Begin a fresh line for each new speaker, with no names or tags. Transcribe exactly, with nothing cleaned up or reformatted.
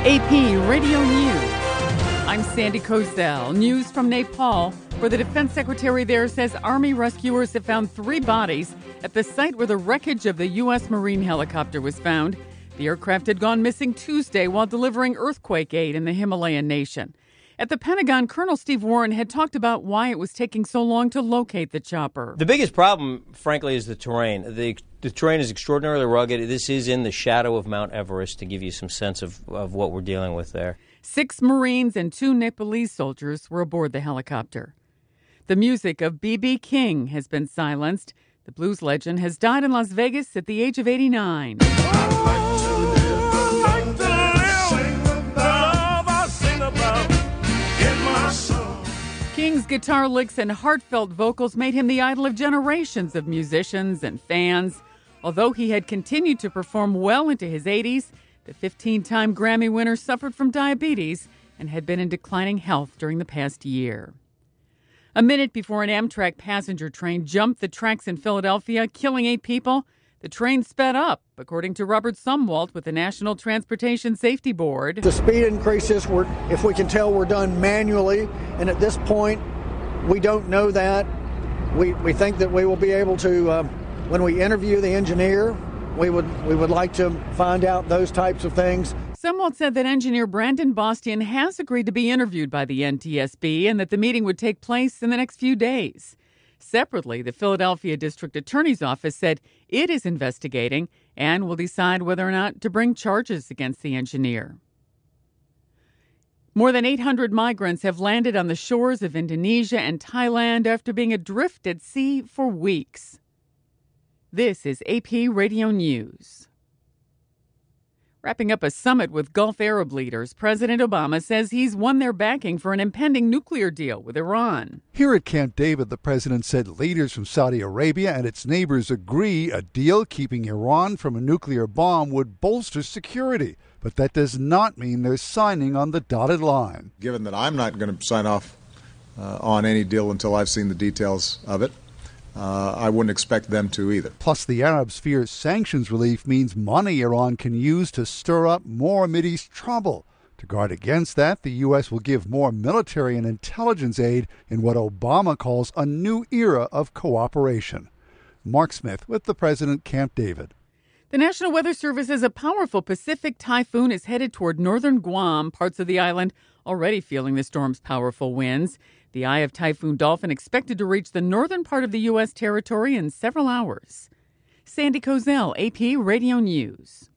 A P Radio News. I'm Sandy Kozel. News from Nepal, where the defense secretary there says Army rescuers have found three bodies at the site where the wreckage of the U S Marine helicopter was found. The aircraft had gone missing Tuesday while delivering earthquake aid in the Himalayan nation. At the Pentagon, Colonel Steve Warren had talked about why it was taking so long to locate the chopper.
The biggest problem, frankly, is the terrain. The, the terrain is extraordinarily rugged. This is in the shadow of Mount Everest, to give you some sense of, of what we're dealing with there.
Six Marines and two Nepalese soldiers were aboard the helicopter. The music of B B King has been silenced. The blues legend has died in Las Vegas at the age of eighty-nine. King's guitar licks and heartfelt vocals made him the idol of generations of musicians and fans. Although he had continued to perform well into his eighties, the fifteen-time Grammy winner suffered from diabetes and had been in declining health during the past year. A minute before an Amtrak passenger train jumped the tracks in Philadelphia, killing eight people, the train sped up, according to Robert Sumwalt with the National Transportation Safety Board.
The speed increases, were, if we can tell, were done manually, and at this point, we don't know that. We we think that we will be able to, uh, when we interview the engineer, we would we would like to find out those types of things.
Sumwalt said that engineer Brandon Bastian has agreed to be interviewed by the N T S B and that the meeting would take place in the next few days. Separately, the Philadelphia District Attorney's Office said it is investigating and will decide whether or not to bring charges against the engineer. More than eight hundred migrants have landed on the shores of Indonesia and Thailand after being adrift at sea for weeks. This is A P Radio News. Wrapping up a summit with Gulf Arab leaders, President Obama says he's won their backing for an impending nuclear deal with Iran.
Here at Camp David, the president said leaders from Saudi Arabia and its neighbors agree a deal keeping Iran from a nuclear bomb would bolster security. But that does not mean they're signing on the dotted line.
Given that I'm not going to sign off uh, on any deal until I've seen the details of it, Uh, I wouldn't expect them to either.
Plus, the Arabs fear sanctions relief means money Iran can use to stir up more Mideast trouble. To guard against that, the U S will give more military and intelligence aid in what Obama calls a new era of cooperation. Mark Smith with the President, Camp David.
The National Weather Service says a powerful Pacific typhoon is headed toward northern Guam, parts of the island already feeling the storm's powerful winds. The eye of Typhoon Dolphin expected to reach the northern part of the U S territory in several hours. Sandy Kozel, A P Radio News.